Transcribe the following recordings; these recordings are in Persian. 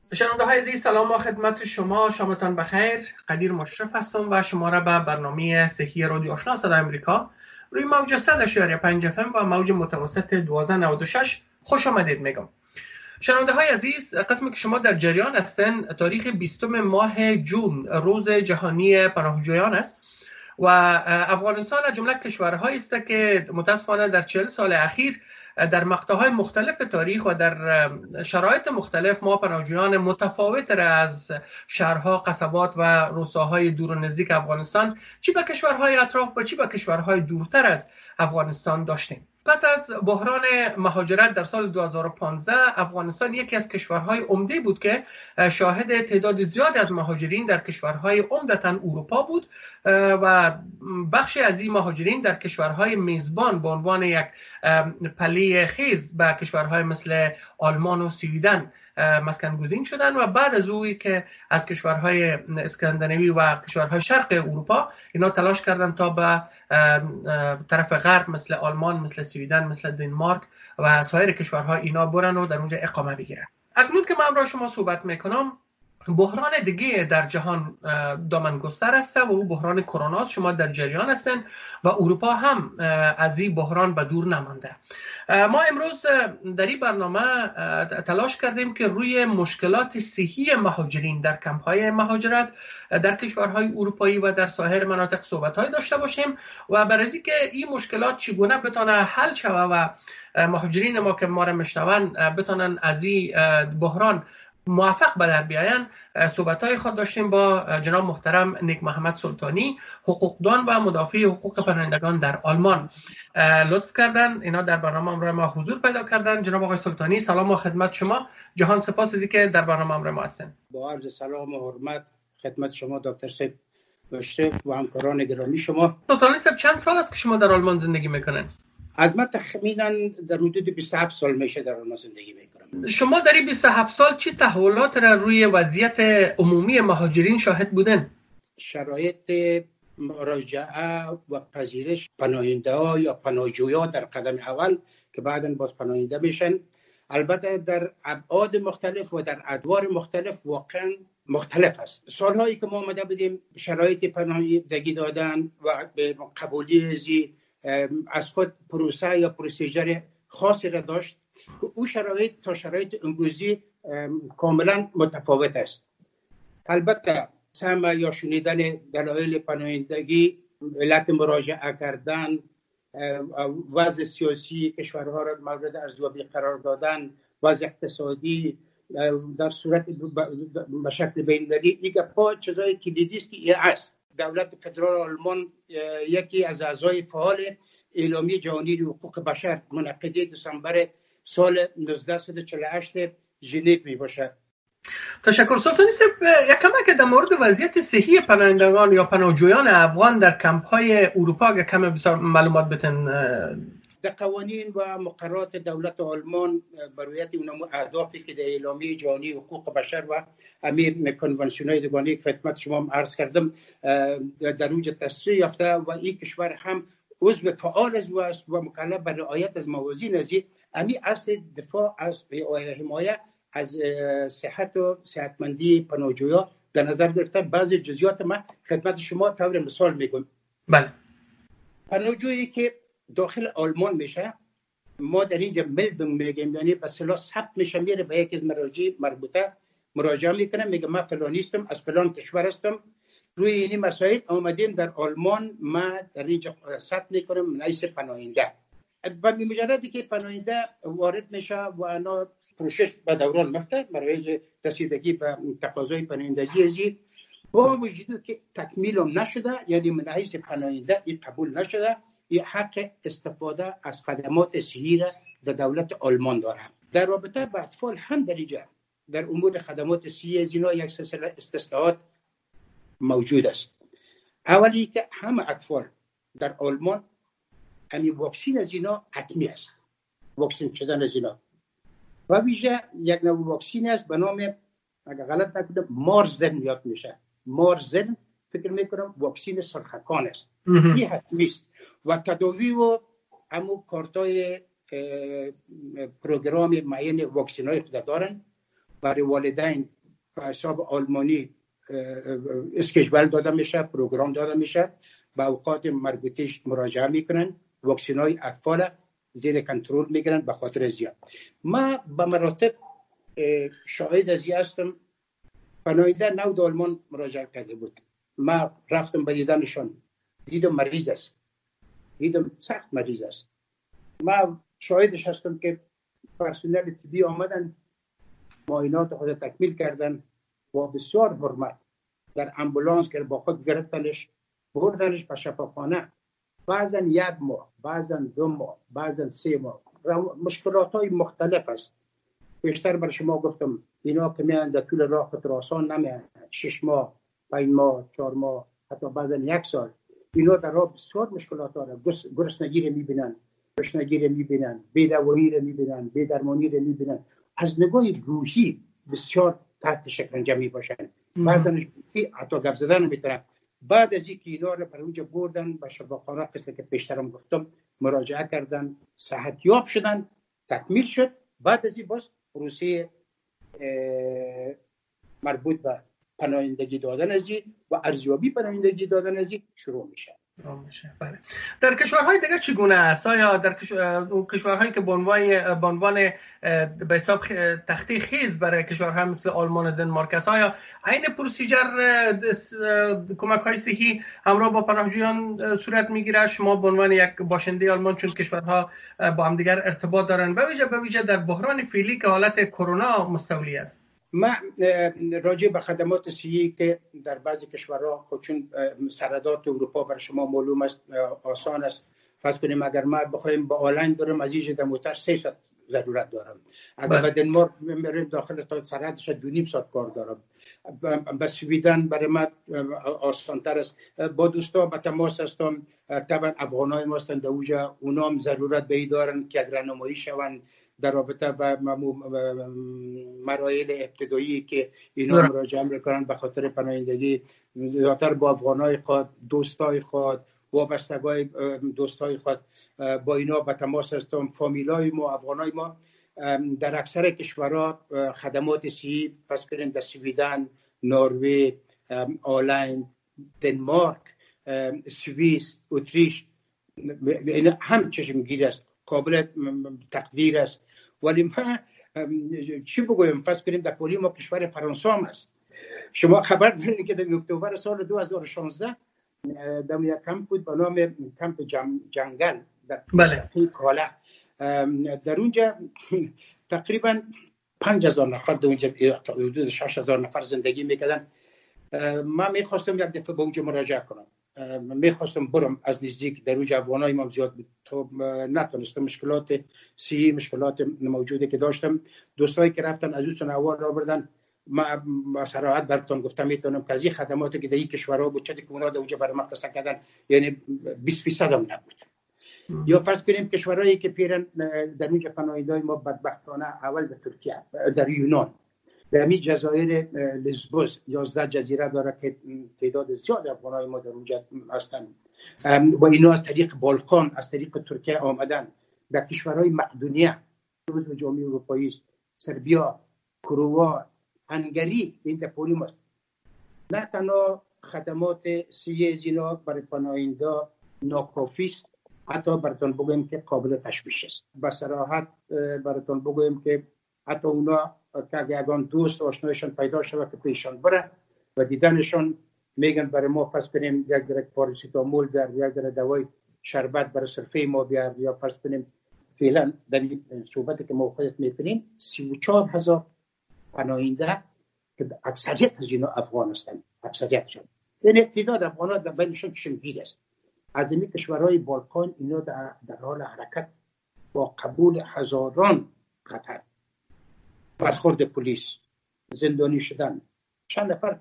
شنونده های عزیز، سلام و خدمت شما. شامتان بخیر. قدیر مشرف هستم و شما را به برنامه صحی رادیو آشنا صدای امریکا روی موج 100.5 FM و موج متوسط 1296 خوش آمدید میگم. شنونده های عزیز، قسمی که شما در جریان هستن، تاریخ 20 ماه جون روز جهانی پناهجویان است و افغانستان از جمله کشورهایی است که متاسفانه در 40 سال اخیر در مقطع‌های مختلف تاریخ و در شرایط مختلف ما پناهجویان متفاوت را از شهرها، قصبات و روستاهای دور و نزدیک افغانستان چی به کشورهای اطراف و چی به کشورهای دورتر از افغانستان داشتیم. پس از بحران مهاجرت در سال 2015 افغانستان یکی از کشورهای عمده بود که شاهد تعداد زیادی از مهاجرین در کشورهای عمدتاً اروپا بود و بخشی از این مهاجرین در کشورهای میزبان به عنوان یک پله خیز به کشورهای مثل آلمان و سویدن مسکن گزین شدن و بعد از اویی که از کشورهای اسکاندیناوی و کشورهای شرق اروپا اینا تلاش کردن تا به طرف غرب مثل آلمان، مثل سویدن، مثل دانمارک و سایر کشورها اینا برن و در اونجا اقامه بگیرن. اکنون که من امروز شما صحبت میکنم، بحران دیگه در جهان دامن گستر است و او بحران کرونا است. شما در جریان هستن و اروپا هم از این بحران به دور نمانده. ما امروز در این برنامه تلاش کردیم که روی مشکلات صحی مهاجرین در کمپ‌های مهاجرت در کشورهای اروپایی و در سایر مناطق صحبت‌های داشته باشیم و برای اینکه این مشکلات چگونه بتونه حل شود و مهاجرین ما که ما را میشنون بتونن از این بحران موفق به در بیاین، صحبت‌های خود داشتیم با جناب محترم نیک محمد سلطانی، حقوقدان و مدافع حقوق پناهندگان در آلمان. لطف کردن اینا در برنامه امروز ما حضور پیدا کردن. جناب آقای سلطانی، سلام و خدمت شما. جهان سپاس از اینکه در برنامه امروز ما هستین. با عرض سلام و حرمت خدمت شما دکتر صاحب مشرف و همکاران گرامی شما. سلطانی صاحب، چند سال است که شما در آلمان زندگی میکنین؟ از من تخمینا در حدود 27 سال میشه در آلمان زندگی میکنم. شما در این 27 سال چه تحولات را روی وضعیت عمومی مهاجرین شاهد بودن؟ شرایط مراجعه و پذیرش پناهنده ها یا پناهجویان در قدم اول که بعداً باز پناهنده میشن، البته در ابعاد مختلف و در ادوار مختلف واقعا مختلف است. سالهایی که ما آمده بودیم شرایط پناهندگی دادن و به قبولی از خود پروسه یا پروسیجر خاصی را داشت. او شرایط تا شرایط امروزی کاملا متفاوت است. البته سمع یا شنیدن دلایل پناهندگی، علت مراجعه کردن، وضع سیاسی کشورها را مورد ارزیابی قرار دادن، وضع اقتصادی در صورت به شکل بین‌المللی، دیگه پا چیزای کلیدی است که این است. دولت فدرال آلمان یکی از اعضای فعال اعلامیه جهانی حقوق بشر منعقده دسامبر سال 1948 ژنو می باشد. تشکر. سلطانی صاحب، یک کمی در مورد وضعیت صحی پناهندگان یا پناهجویان افغان در کمپ‌های اروپا اگه کمی بسیار معلومات بتن. در قوانین و مقررات دولت آلمان برایت اونم اهدافی که در اعلامیه جهانی حقوق بشر و همه کنوانسیون‌های دوگانه خدمت شما عرض کردم در اوج تصریح یافته و این کشور هم عضو فعال است و مکلف به رعایت از موازین ازی همین اصل دفاع از حمایت از صحت و صحتمندی پناهجویان در نظر گرفته. بعضی جزئیات ما خدمت شما طور مثال میگم. بله. پناهجویی که داخل آلمان میشه، ما در اینجا ملدنگ میگیم، یعنی به اصطلاح ثبت میشه، میره به یکی از مراجع مربوطه مراجعه میکنه، میگه من فلانی هستم، از فلان کشور هستم، روی این مسائل آمدیم در آلمان، ما در اینجا ثبت میکنم من حیث پناهنده. و به مجردی که پناهنده وارد میشه و انا پروسش به دوران مفته برای رسیدگی به تقاضای پناهندگی ازی با وجود که تکمیل نشده، یعنی من حیث پناهنده این قبول نشده، این حق استفاده از خدمات صحی را در دولت آلمان داره. در رابطه با اطفال هم در اینجا در امور خدمات صحی از اینا یک سلسله استثناءات موجود است. اولی که همه اطفال در آلمان همین واکسین از اینا حتمی است، واکسین شدن از اینا، و ویژه یک نوع واکسین است به نام، اگر غلط نکنم، مارزن یاد میشه، مارزن فکر میکنم واکسین سرخکان است. این حتمی است و تداوی و همون کارتای پروگرام معین واکسین های خود دارن برای والدین حساب آلمانی اسکیجول داده میشه، پروگرام داده میشه، به اوقات مربوطش مراجعه میکنن، واکسینای اطفال زیر کنترل میگیرن به خاطر زیاد. ما به مراتب شاهد از هستم. پناهنده نو آلمان مراجعه کرده بود، ما رفتم به دیدنشان، دیدم مریض است، دیدم سخت مریض است. ما شاهدش هستم که پرسنل طبی آمدن، معاینات خود تکمیل کردن، با بسیار حرمت در امبولانس که با خود گرفتنش بردنش به شفاخانه، بعضا 1 ماه، بعضا 2 ماه، بعضا 3 ماه. مشکلات های مختلف است. بیشتر بر شما گفتم اینا که میان در طول راه خطر آسان نمیان، 6 ماه، 5 ماه، 4 ماه، حتی بعضا 1 سال. اینا در راه بسیار مشکلات دارن. گرسنگی رو میبینن، تشنگی رو میبینن، بی‌دوایی رو میبینن، بی‌درمانی رو میبینن. از نگاه روحی بسیار تحت شکنجه میباشن. بعضا حتی گپ زدن نمیتونن. بعد از اینکه اینا رو بر اونجا بردن به شفاخانه، قسمتی که پیشترم گفتم مراجعه کردن، صحتیاب شدن، تکمیل شد. بعد از این باز پروسه مربوط به پناهندگی دادن و ارزیابی پناهندگی دادن شروع میشه. بله. در کشورهای دیگه چگونه است؟ آیا در کشورهایی که به عنوان به حساب تختی خیز برای کشورها مثل آلمان و دنمارک است، آیا عین پروسیجر کمک‌های صحی همراه با پناهجویان صورت میگیره؟ شما به عنوان یک باشنده آلمان، چون کشورها با هم دیگر ارتباط دارن، به ویژه در بحران فعلی که حالت کرونا مستولی است، ما راجع به خدمات صحی که در بعضی کشورها چون سردات اروپا برای شما معلوم است آسان است، فرض کنیم اگر ما بخوایم با آنلاین برم از اینجا موتر 3 ساعت ضرورت دارم، اگر به دنمارک بریم داخل تا سرحدش 2.5 ساعت کار دارم، به سویدن برای ما آسان تر است. با دوستا به تماس هستم، طبعا افغانای ما هستند اونجا، اونا هم ضرورت به این دارن که اگر راهنمایی شوند در رابطه با مراحل ابتدایی که اینا مراجعه میکنن به خاطر پناهندگی. زیادتر با افغانای خود، دوستای خود، وابستگای دوستای خود با اینا به تماس هستم. فامیلای ما، افغانای ما در اکثر کشورها خدمات صحی، پس کنیم در سویدن، نروژ، آلند، دنمارک، سوئیس، اتریش، این هم چشمگیر است، قابل تقدیر است. ولی ما چی بگویم، فرض کنیم در پولی ما کشور فرانسه هم است. شما خبر دارید که در اکتبر سال 2016 در یک کمپ بود به نام کمپ جنگل در کالا، در اونجا تقریبا 5000 نفر در اونجا، حدود 6000 نفر زندگی میکردن. ما میخواستم یک دفعه به اونجا مراجعه کنم، میخواستم برم از نزدیک. در اونجا افغانای ما زیاد بود، تو نتونستم. مشکلات صحی، مشکلات موجوده که داشتم. دوستایی که رفتن از اون اول را بردن، ما با صراحت براتون گفتم میتونم که از این خدماتی که در این کشورها بود چه که اونا در اونجا برای ما قصه کردن، یعنی 20% هم نبود. یا فرض کنیم کشورهایی که پیرن در اونجا پناهندگان ما بدبختانه اول در ترکیه، در یونان، در همین جزایر لزبوس 11 جزیره داره که تعداد زیاد افغانای ما در اونجا هستن و اینا از طریق بالکان، از طریق ترکیه آمدن. در کشورهای مقدونیه، عضو جامعه اروپایی است، سربیا، کروات، هنگری، این در پولی ماست. نه تنها خدمات صحی اینا برای پناهنده ناکافی است، حتی براتون بگویم که قابل تشویش است. با صراحت براتون بگویم که حتی اونا که یگان دوست آشنایشان پیدا شود که پیشان بره و دیدنشان، میگن برای ما فرض کنیم یک درک پاراسیتامول بیار، یک درک دوای شربت برای سرفه ما بیار، یا فرض کنیم فعلا در این صحبتی که ما خودت میکنیم 34000 پناهنده که اکثریت از اینا افغان هستند، اکثریتشون، یعنی تعداد افغان‌ها در بینشون چشمگیر است. از این کشورهای بالکان اینا در حال حرکت با قبول هزاران خطر، برخورد پلیس، زندانی شدن. چند نفر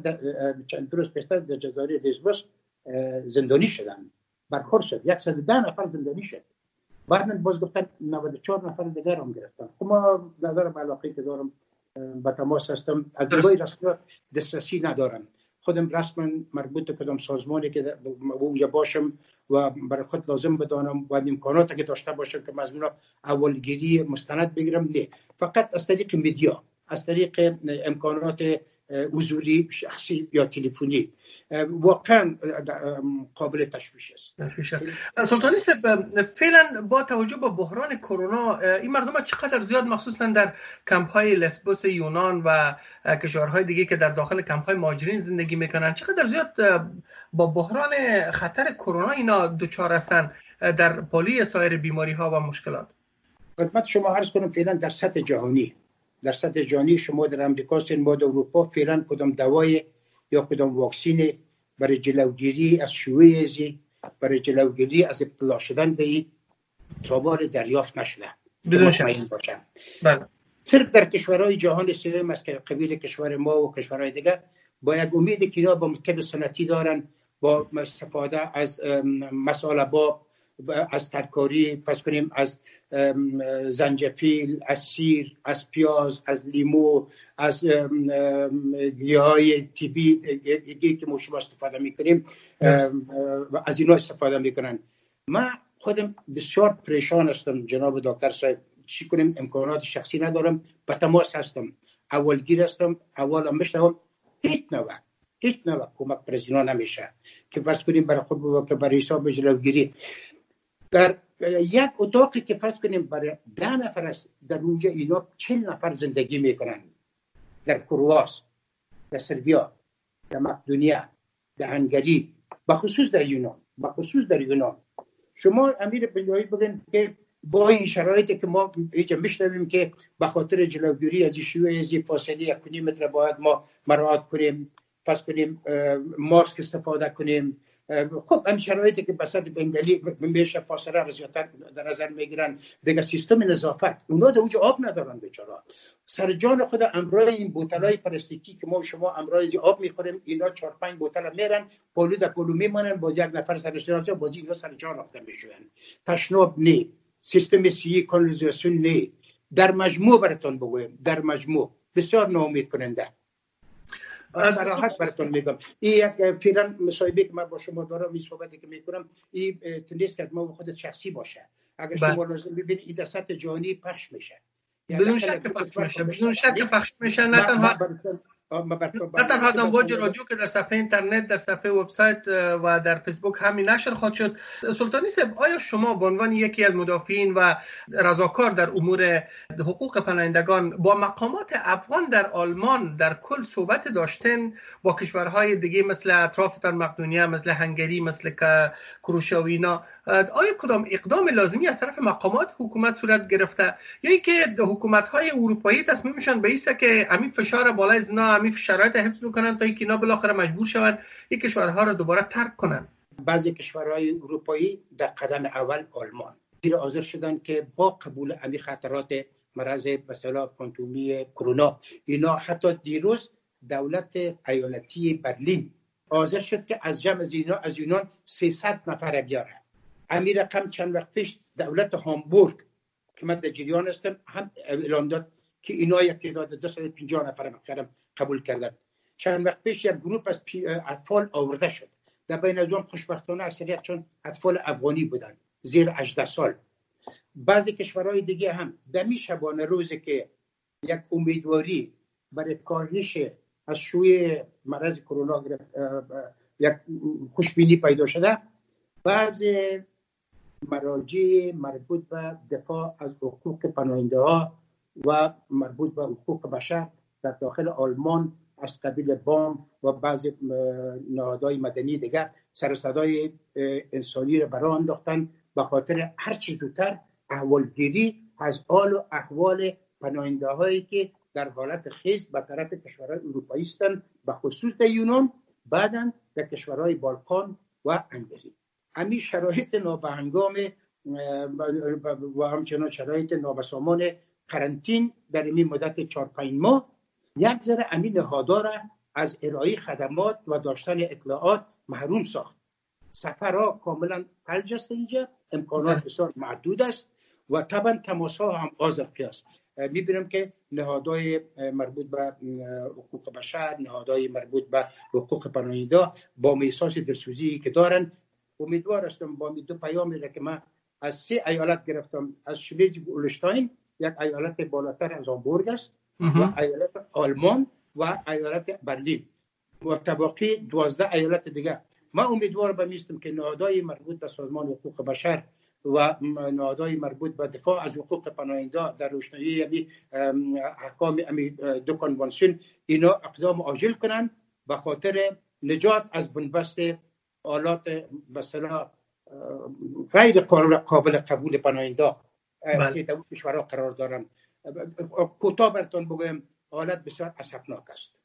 چند روز پیشتر در جزایر لزبوس زندانی شدن، برخورد شد، 110 نفر زندانی شد. بعد باز گفتن 94 نفر دیگر هم گرفتن. ما ندارم، علاقه که دارم با تماس هستم، از دوای رسمیات دسترسی ندارم. خودم رسما مربوط به کدام سازمانی که اونجا باشم و برای خود لازم بدانم و امکاناتی که داشته باشم که مزمون اولگیری مستند بگیرم، نه، فقط از طریق میدیا از طریق امکانات حضوری شخصی یا تلفنی واقعا قابل تشویش است. سلطانی صاحب، فعلا با توجه به بحران کرونا این مردم چقدر زیاد مخصوصا در کمپ‌های لسبوس یونان و کشورهای دیگه که در داخل کمپ‌های مهاجرین زندگی میکنن چقدر زیاد با بحران خطر کرونا اینا دچار هستن در پالی سایر بیماری‌ها و مشکلات؟ خدمت شما عرض کنم فعلا در سطح جهانی شما در امریکا ما در اروپا فعلا کدام دوای یا کدام واکسین برای جلوگیری از شیوع برای جلوگیری از ابتلا شدن به این تابار دریافت نشده. بدون شک. بله. صرف در کشورهای جهان سوم است که قبیل کشور ما و کشورهای دیگه با یک امید که اینا با طب سنتی دارن، با استفاده از مسالبا، از ترکاری، فرض کنیم از زنجفیل، از سیر، از پیاز، از لیمو، از گیاهای طبیعی که ما شما استفاده میکنیم و از اینا استفاده میکنن. من خودم بسیار پریشان هستم جناب دکتر صاحب، چی کنیم؟ امکانات شخصی ندارم، به تماس هستم، اولگیر هستم، اول میشنوم هیچ نوع کمک برای نمیشه که فرض کنیم برای خود که برای حساب جلوگیری در یک اتاقی که فرض کنیم برای 10 نفر است، در اونجا اینا 40 نفر زندگی میکنن. در کرواس، در سربیا، در مقدونیه، در هنگری، بخصوص در یونان. شما امیر بنیایی بگن که با این شرایطی که ما اینجا میشنویم که به خاطر جلوگیری از شیوع از فاصله 1.5 متر باید ما مراعات کنیم، فرض کنیم ماسک استفاده کنیم. خب این شرایطی که بسط بنگلی میشه فاصله را زیادتر در نظر میگیرن. دیگه سیستم نظافت اونا در اونجا آب ندارن بیچارا، سر جان خود امرای این بوتلای پلاستیکی که ما شما امرای آب میخوریم، اینا 4-5 بوتل میرن پولو در پولو میمونن، باز یک نفر سرش راځي باز اینا سر جان افتاد میشن. تشناب نه، سیستم سی کانالیزاسیون نه. در مجموع براتون بگویم، در مجموع بسیار ناامید کننده. صراحت براتون میگم، این یک فعلا مصاحبه که من با شما دارم، این صحبتی که میکنم، این تنیست که ما خودت شخصی باشه. اگر شما لازم ببینید این در سطح جهانی پخش میشه، بدون شک پخش میشه. نه تنها از امواج رادیو که در صفحه اینترنت، در صفحه وبسایت و در فیسبوک همین نشر خواهد شد. سلطانی صاحب، آیا شما به عنوان یکی از مدافعین و رضاکار در امور حقوق پناهندگان با مقامات افغان در آلمان در کل صحبت داشتن، با کشورهای دیگه مثل اطرافتان مقدونیه، مثل هنگری، مثل کروشیا، آیا کدام اقدام لازمی از طرف مقامات حکومت صورت گرفته یا اینکه حکومت‌های اروپایی تصمیم میشن به ایسته که همین فشار بالای از اینا همین شرایط حفظ بکنن تا اینکه اینا بالاخره مجبور شون این کشورها رو دوباره ترک کنن؟ بعضی کشورهای اروپایی در قدم اول آلمان زیر حاضر شدن که با قبول همین خطرات مرض مثلا فانتومی کرونا، اینا حتی دیروز دولت ایالتی برلین حاضر شد که از جمع از یونان 300 نفر بیاره. امیر رقم چند وقت پیش دولت هامبورگ که من در جریان هستم هم اعلام داد که اینا یک تعداد 250 نفر قبول کردن. چند وقت پیش یک گروه از اطفال آورده شد، در بین از اون خوشبختانه اکثریت چون اطفال افغانی بودن زیر 18 سال. بعضی کشورهای دیگه هم دمی شبانه روزی که یک امیدواری برای کاهش از شیوع مرض کرونا یک خوشبینی پیدا شده، بعضی مراجع مربوط به دفاع از حقوق پناهنده ها و مربوط به حقوق بشر در داخل آلمان از قبیل بام و بعضی نهادهای مدنی دیگر سر و صدای انسانی را برآورده انداختن به خاطر هر چیز زودتر احوالگیری از حال و احوال پناهنده هایی که در حالت خیز به طرف کشورهای اروپایی هستند، به خصوص در یونان، بعداً در کشورهای بالکان و هنگری. همین شرایط نابهنگام و همچنان شرایط نابسامان قرنطین در این مدت 4-5 ماه یک ذره همین نهادها را از ارائه خدمات و داشتن اطلاعات محروم ساخت. سفرها کاملا فلج است، اینجا امکانات بسیار محدود است و طبعا تماس ها هم آزرقی است. می‌بینیم که نهادهای مربوط به حقوق بشر، نهادهای مربوط به حقوق پناهنده با احساس دلسوزی که دارن، امیدوار هستم با دو پیامی را که من از 3 ایالت گرفتم، از شلیزویگ هولشتاین، یک ایالت بالاتر از هامبورگ است، و ایالت آلمان و ایالت برلین و تباقی 12 ایالت دیگه. ما امیدوار بمیستم که نهادهای مربوط به سازمان حقوق بشر و نهادهای مربوط به دفاع از حقوق پناهنده در روشنایی احکام دو کنوانسیون اینا اقدام عاجل کنن به خاطر نجات از بنبست آلات به اصطلاح غیر قابل قبول پناهنده که در کشورها قرار دارن. کوتاه براتون بگم حالت بسیار اسفناک است.